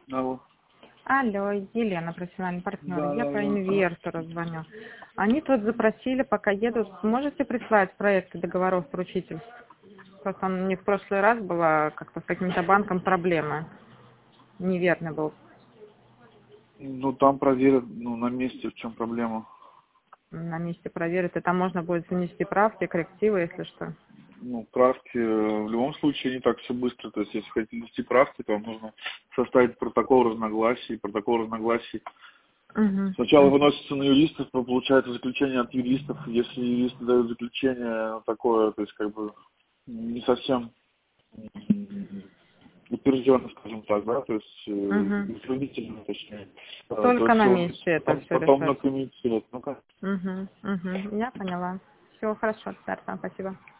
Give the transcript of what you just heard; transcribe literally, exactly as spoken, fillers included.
Алло. Алло, Елена, профессиональный партнер. Да, Я да, по да. инвестору звоню. Они тут запросили, пока едут, можете прислать проекты договоров поручительств? Просто у них в прошлый раз была как-то с каким-то банком проблема. Неверный был. Ну, там проверят, ну, на месте, в чем проблема. На месте проверят. И там можно будет внести правки, коррективы, если что. Ну, правки, э, в любом случае, не так все быстро. То есть, если хотите внести правки, то вам нужно составить протокол разногласий. Протокол разногласий Угу. сначала выносится на юристов, но получается заключение от юристов. Если юристы дают заключение такое, то есть, как бы, не совсем утвержденно, скажем так, да, то есть э, Угу. утвердительно, точнее, э, то Только на все месте это потом, все потом на решать. комитет. Ну как? Угу. Угу. Я поняла. Все хорошо, Тарсан, спасибо.